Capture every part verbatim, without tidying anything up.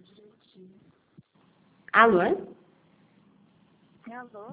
Alô? Alô?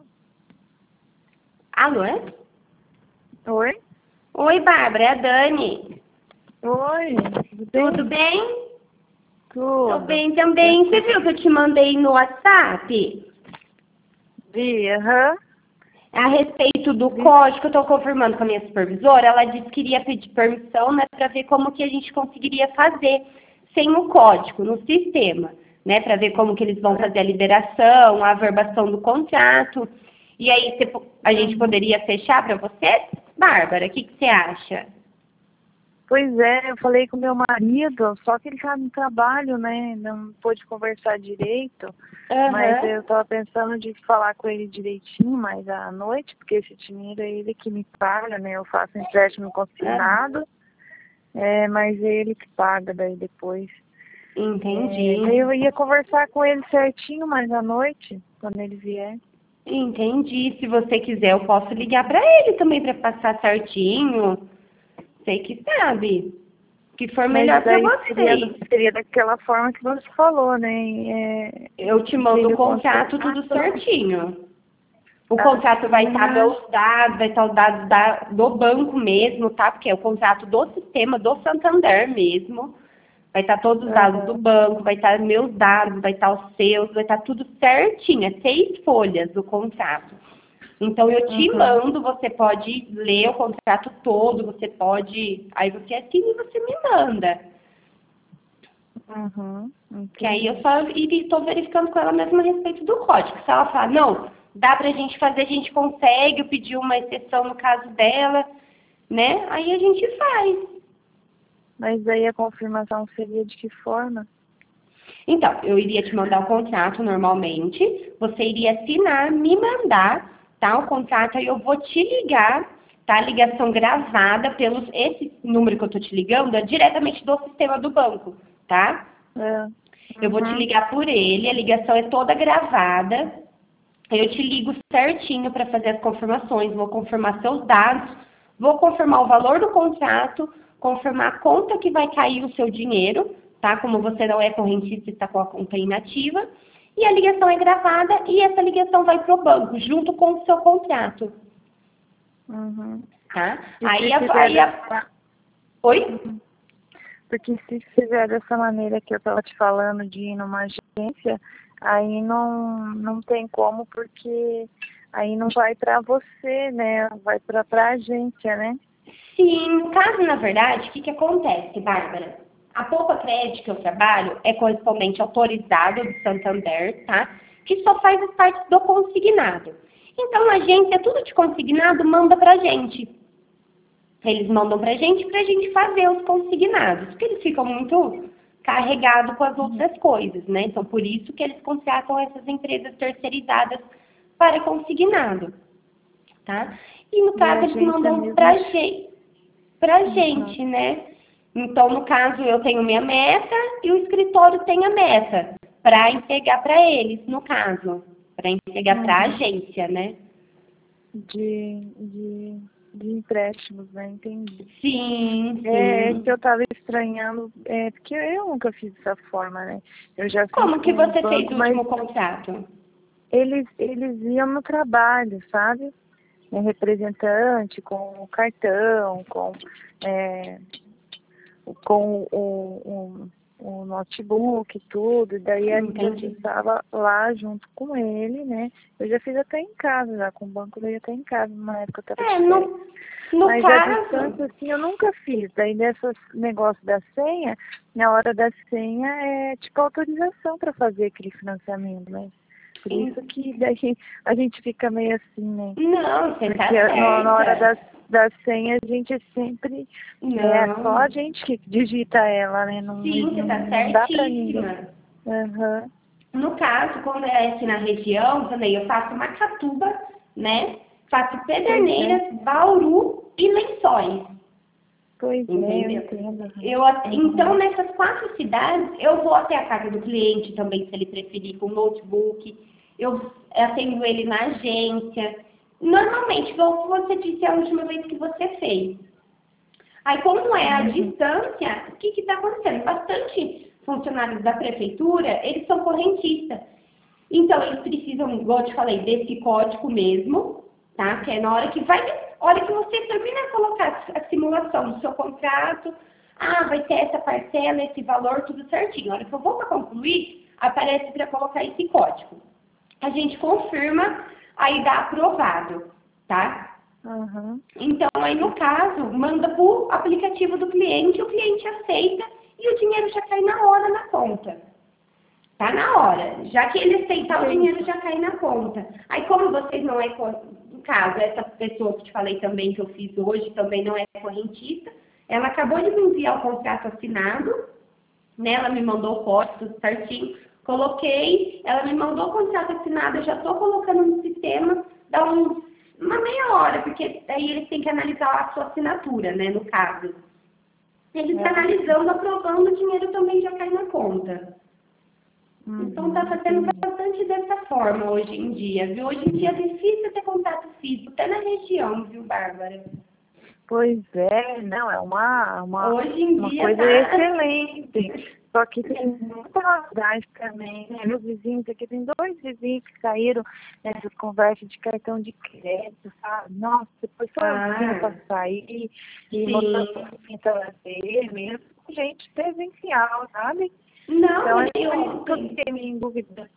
Alô? Oi? Oi, Bárbara, é a Dani. Oi, tudo bem? Tudo bem? Tudo. Tô bem também. Você viu que eu te mandei no WhatsApp? Vi, aham. A respeito do código, eu tô confirmando com a minha supervisora. Ela disse que iria pedir permissão, né, para ver como que a gente conseguiria fazer sem o código no sistema, né, para ver como que eles vão fazer a liberação, a averbação do contrato. E aí, você- a gente poderia fechar para você? Bárbara, o que, que você acha? Pois é, eu falei com meu marido, só que ele tá no trabalho, né? Não pôde conversar direito. Mas Aham. eu tava pensando de falar com ele direitinho mais à noite, porque esse dinheiro é ele que me paga, né? Eu faço empréstimo consignado, é, mas é ele que paga daí depois. É, daí Entendi. eu ia conversar com ele certinho mais à noite, quando ele vier. Entendi. Se você quiser, eu posso ligar para ele também para passar certinho. Sei que sabe. O que for Mas melhor para daí seria, vocês. seria daquela forma que você falou, né? É, Eu te mando seria o o contrato. contrato tudo certinho. O contrato vai estar Assina. meus dados, vai estar os dados da, do banco mesmo, tá? Porque é o contrato do sistema do Santander mesmo. Vai estar todos os dados do Aham, banco, vai estar meus dados, vai estar os seus, vai estar tudo certinho. É seis folhas o contrato. Então eu te uhum, mando, você pode ler o contrato todo, você pode. Aí você assina e você me manda. uhum, Que aí eu entendi. só estou verificando com ela mesmo a respeito do código. Se ela falar, não, dá pra gente fazer, a gente consegue, eu pedi uma exceção no caso dela, né? Aí a gente faz. Mas daí a confirmação seria de que forma? Então, eu iria te mandar o contrato normalmente, você iria assinar, me mandar, tá? O contrato, aí eu vou te ligar, tá? Ligação gravada pelos, esse número que eu tô te ligando é diretamente do sistema do banco, tá? É, Eu vou te uhum, ligar por ele, a ligação é toda gravada. Eu te ligo certinho para fazer as confirmações, vou confirmar seus dados, vou confirmar o valor do contrato, confirmar a conta que vai cair o seu dinheiro, tá? Como você não é correntista e está com a conta inativa. E a ligação é gravada e essa ligação vai para o banco, junto com o seu contrato, uhum. tá? E Aí se a... fizer Aí a... dessa, Oi? uhum. Porque se fizer dessa maneira que eu estava te falando de ir numa agência, aí não, não tem como, porque aí não vai para você, né? Vai para a agência, né? Sim, no caso, na verdade, o que, que acontece, Bárbara? A Poupa Crédito que eu trabalho é correspondente autorizado do Santander, tá? Que só faz as partes do consignado. Então, a agência, tudo de consignado, manda pra gente. Eles mandam pra gente pra gente fazer os consignados, porque eles ficam muito carregados com as outras coisas, né? Então, por isso que eles contratam essas empresas terceirizadas para consignado, tá? E no E a caso, eles agência mandam pra mesmo. gente pra Uhum. gente, né? Então, no caso, eu tenho minha meta e o escritório tem a meta para entregar para eles, no caso, para entregar para a Uhum. agência, né? De, de, de empréstimos, né? Entendi. Sim, É, é que sim. eu tava estranhando, é, porque eu nunca fiz dessa forma, né? Eu já fiz Como que com o você fez banco, o mas último contrato? eles, eles iam no trabalho, sabe? É, representante, com o cartão, com, é, com o, o, o notebook e tudo, daí a gente Entendi. acessava lá junto com ele, né? Eu já fiz até em casa, já com o banco daí até em casa, numa época eu tava É, de férias. no, no Mas a caso, distância, assim, eu nunca fiz. Daí, nesse negócio da senha, na hora da senha, é tipo autorização para fazer aquele financiamento, né? Por isso em- que daí a gente fica meio assim, né? não, você tá Porque na, na hora da, certa. da senha, a gente sempre... É só a Não. gente que digita ela, né? Não, Sim, você não, tá não dá para ninguém. certíssima. Aham. No caso, quando é aqui na região, também eu faço Macatuba, né? Faço Pois é. Pederneiras, Bauru e Lençóis, Pois é, eu entendeu? entendo. Aham. Eu, at- então, Uhum. nessas quatro cidades, eu vou até a casa do cliente também, se ele preferir, com notebook. Eu atendo ele na agência. Normalmente, como você disse a última vez que você fez. Aí, como é a Uhum. distância, o que está acontecendo? Bastante funcionários da prefeitura, eles são correntistas. Então, eles precisam, igual eu te falei, desse código mesmo, tá? Que é na hora que vai, hora que você termina de colocar a simulação do seu contrato, ah, vai ter essa parcela, esse valor, tudo certinho. Na hora que eu vou para concluir, aparece para colocar esse código. A gente confirma, aí dá aprovado, tá? Uhum. Então, aí no caso, manda para o aplicativo do cliente, o cliente aceita e o dinheiro já cai na hora na conta. Tá na hora. Já que ele aceitar, o dinheiro já cai na conta. Aí, como vocês não é, no caso, essa pessoa que te falei também, que eu fiz hoje, também não é correntista, ela acabou de me enviar o contrato assinado, né? Ela me mandou o código, tudo certinho. Coloquei, ela me mandou o contrato assinado, eu já estou colocando no sistema, dá uns, uma meia hora, porque aí eles têm que analisar a sua assinatura, né, no caso. Eles é. analisando, aprovando, o dinheiro também já cai na conta. Uhum, então está fazendo bastante dessa forma hoje em dia, viu? Hoje em dia é difícil ter contato físico, até na região, viu, Bárbara? Pois é, não, é uma, uma, hoje em uma dia coisa tá... excelente. Só que tem muita maldade também, né? Meus vizinhos aqui, tem dois vizinhos que caíram nessas conversas de cartão de crédito, sabe? Nossa, depois sozinho ah, pra sair e mostrando pra ver mesmo. Gente presencial, sabe? Não, então, nem é ontem. Que eu tenho em dúvida.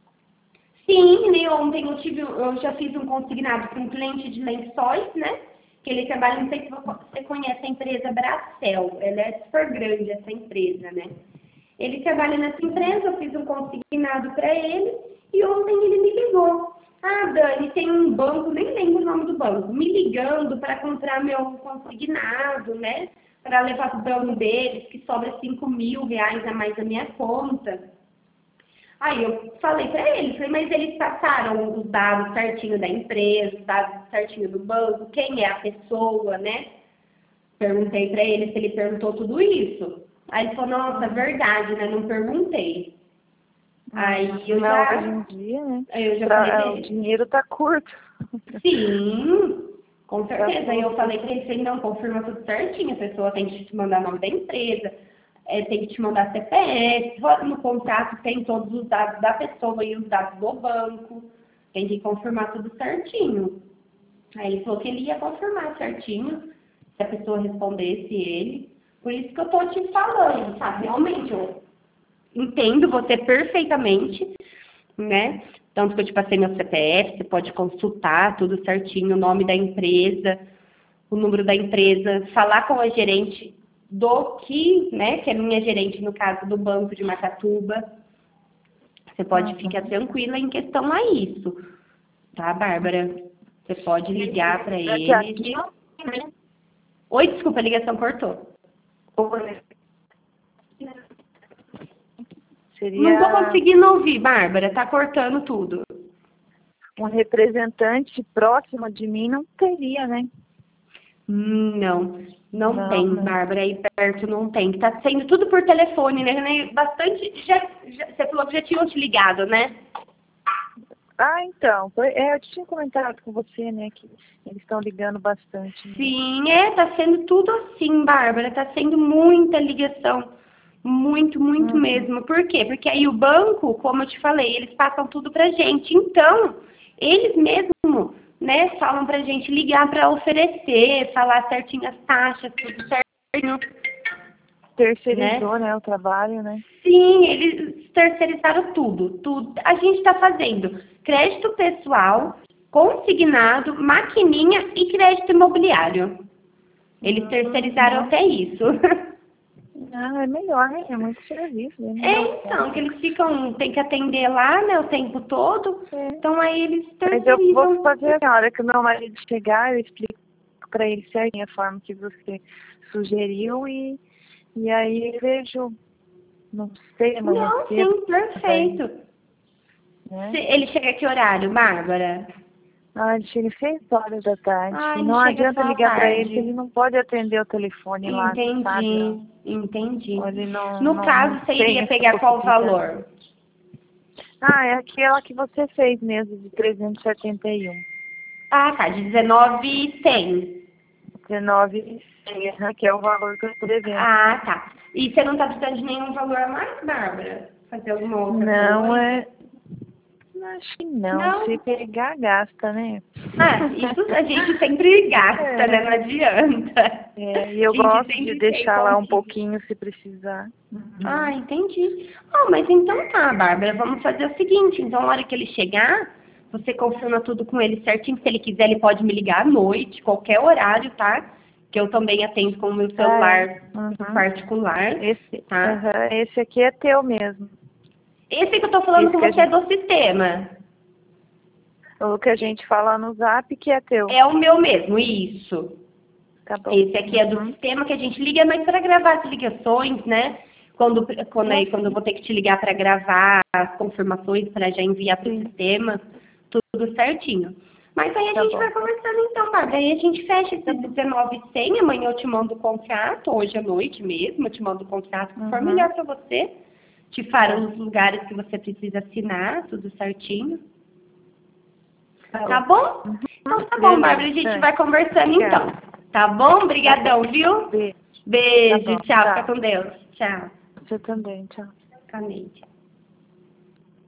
Sim, nem ontem eu, tive, eu já fiz um consignado para um cliente de lençóis, né? Que ele trabalha, não sei se você conhece a empresa Bracel, ela é super grande essa empresa, né? Ele trabalha nessa empresa, eu fiz um consignado para ele e ontem ele me ligou. Ah, Dani, tem um banco, nem lembro o nome do banco, me ligando para comprar meu consignado, né? Para levar para o banco deles, que sobra cinco mil reais a mais na minha conta. Aí eu falei para ele, falei, mas eles passaram os dados certinho da empresa, os dados certinho do banco, quem é a pessoa, né? Perguntei para ele se ele perguntou tudo isso. Aí ele falou, nossa, verdade, né? Não perguntei. Aí eu não, já... hoje em dia, né? Aí eu já pra, falei o dinheiro tá curto. Sim, com certeza. Aí eu falei para ele, falei, não, confirma tudo certinho, a pessoa tem que te mandar o nome da empresa, é, tem que te mandar C P F, no contrato tem todos os dados da pessoa e os dados do banco, tem que confirmar tudo certinho. Aí ele falou que ele ia confirmar certinho, se a pessoa respondesse ele. Por isso que eu tô te falando, sabe? Realmente, eu entendo você perfeitamente, né? Tanto que eu te passei meu C P F, você pode consultar tudo certinho, o nome da empresa, o número da empresa, falar com a gerente do que, né, que é minha gerente no caso do Banco de Macatuba. Você pode uhum. ficar tranquila em questão a isso, tá, Bárbara? Você pode ligar para ele. Aqui, né? Oi, desculpa, a ligação cortou. Seria... Não tô conseguindo ouvir, Bárbara, tá cortando tudo. Um representante próximo de mim não teria, né? Não, não, não tem, né? Bárbara, aí perto não tem. Tá sendo tudo por telefone, né? Bastante, já, já, você falou que já tinham te ligado, né? Ah, então, foi, é, eu tinha comentado com você, né, que eles estão ligando bastante. Né? Sim, é, tá sendo tudo assim, Bárbara, tá sendo muita ligação, muito, muito uhum. mesmo. Por quê? Porque aí o banco, como eu te falei, eles passam tudo pra gente, então, eles mesmo, né, falam pra gente ligar pra oferecer, falar certinho as taxas, tudo certinho. Terceirizou, né? né, o trabalho, né? Sim, eles terceirizaram tudo, tudo. A gente está fazendo crédito pessoal, consignado, maquininha e crédito imobiliário. Eles uhum. terceirizaram até isso. Ah, é melhor, né? É muito serviço. Né? É, então, que eles ficam, tem que atender lá, né, o tempo todo. É. Então, aí eles terceirizam. Mas eu vou fazer, na hora que o meu marido chegar, eu explico para ele certinho a forma que você sugeriu e... E aí eu vejo, não sei, amanhã Não, cedo, sim, perfeito. Né? Ele chega a que horário, Bárbara? Ah, ele chega às seis horas da tarde. Ah, não adianta ligar para ele, ele não pode atender o telefone entendi, lá, sabe? Entendi, ele não, No não, caso, não você iria pegar qual valor? Ah, é aquela que você fez mesmo, de trezentos e setenta e um. Ah, tá, de dezenove e cem. dezenove, que é o valor que eu estou devendo. Ah, tá. E você não tá precisando de nenhum valor a mais, Bárbara? Fazer alguma outra Não, coisa? é... Acho que não. Não? Se pegar, gasta, né? Ah, isso a gente sempre gasta, É. né? Não adianta. É, e eu A gente gosto sempre de tem deixar lá um consigo. pouquinho se precisar. Ah, entendi. Ah, mas então tá, Bárbara, vamos fazer o seguinte, então na hora que ele chegar, você confirma tudo com ele certinho, se ele quiser ele pode me ligar à noite, qualquer horário, tá? Que eu também atendo com o meu celular Ah, é. Uhum. particular, Esse, tá? uhum, esse aqui é teu mesmo. Esse que eu tô falando Esse com que a você é gente, do sistema. o que a gente fala no zap que é teu. É o meu mesmo, isso. Tá bom. Esse aqui é do Uhum. sistema que a gente liga, mas para gravar as ligações, né? Quando, quando, aí, quando eu vou ter que te ligar para gravar as confirmações, para já enviar para o Sim. sistema, tudo certinho. Mas aí a Tá gente bom. vai conversando então, Bárbara. Aí a gente fecha esses dezenove e cem, amanhã eu te mando o contrato, hoje à noite mesmo, eu te mando o contrato que for Uhum. melhor para você. Te falo os lugares que você precisa assinar, tudo certinho. Tá, Tá bom? bom? Uhum. Então tá bom, Beleza. Bárbara, a gente É. vai conversando Obrigada. então. Tá bom? Obrigadão, viu? Beijo. Beijo, Tá bom, tchau, tchau. fica com Deus. Tchau. Você também, tchau. Amém. Tchau.